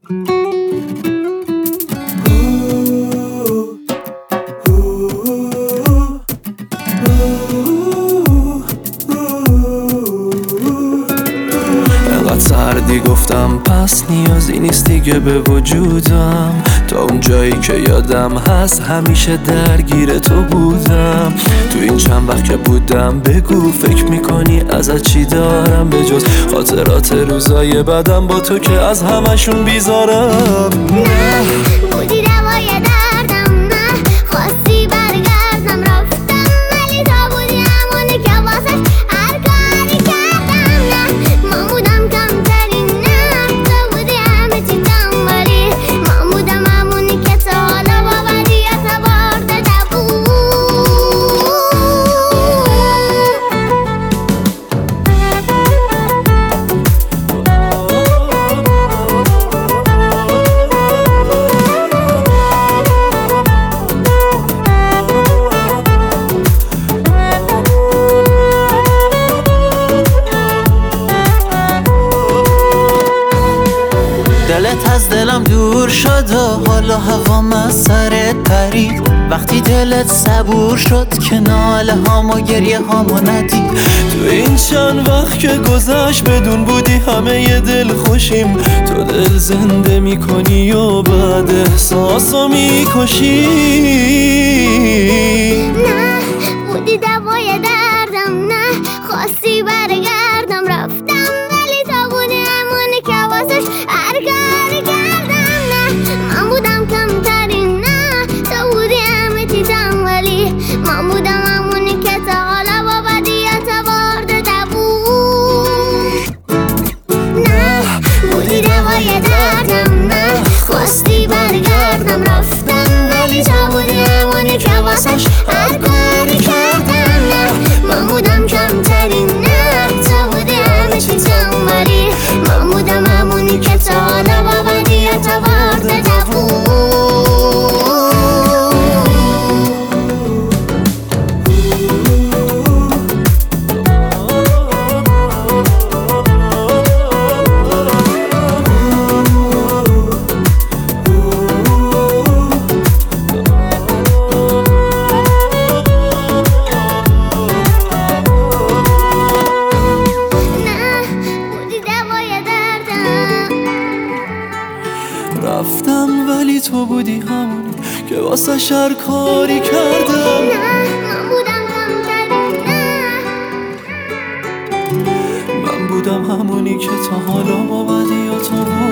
انقدر سردی گفتم پس نیازی نیست دیگه به وجودم، تا اون جایی که یادم هست همیشه درگیر تو بودم. تو این چند وقت که بودم بگو فکر میکنی ازت چی دارم به جز خاطرات روزای بعدم با تو که از همشون بیزارم. نه بودی دوای دردم، نه خواستی برگردم رفتم، ولی تو بودی همونه که واسش هر کاری کردم. نه من بودم کمترین، نه تو بودی همه چیزم، ولی من بودم همونی که تا حالا با بدیت برده بود. دلت از دلم دور شد و حالا هوام از سرت پرید. وقتی دلت صبور شد که ناله هام و گریه هامو ندید. تو این چند وقت که گذشت بدون بودی همه ی دل خوشیم، تو دل زنده میکنی و بعد احساسو میکشی. نه بودی دوای دردم، نه خواستی برگردم رفتم، ولی تو بودی همونی که واسش هر کاری کردم. نه من بودم کمترین، نه تو بودی همه چیزم، ولی من بودم همونی که تا حالا با بدیت برده بود. نه بودی دوای دردم، نه خواستی برگردم رفتم، ولی تو بودی همونی که واسش هر کاری کردم. نه من بودم کمترین، نه تو بودی همه چیزم، ولی من بودم همونی که تا حالا با بدیت برده بود. رفتم ولی تو بودی همونی که واسه هر کاری کردم. نه من بودم کمترین، نه من بودم همونی که تا حالا با بدیات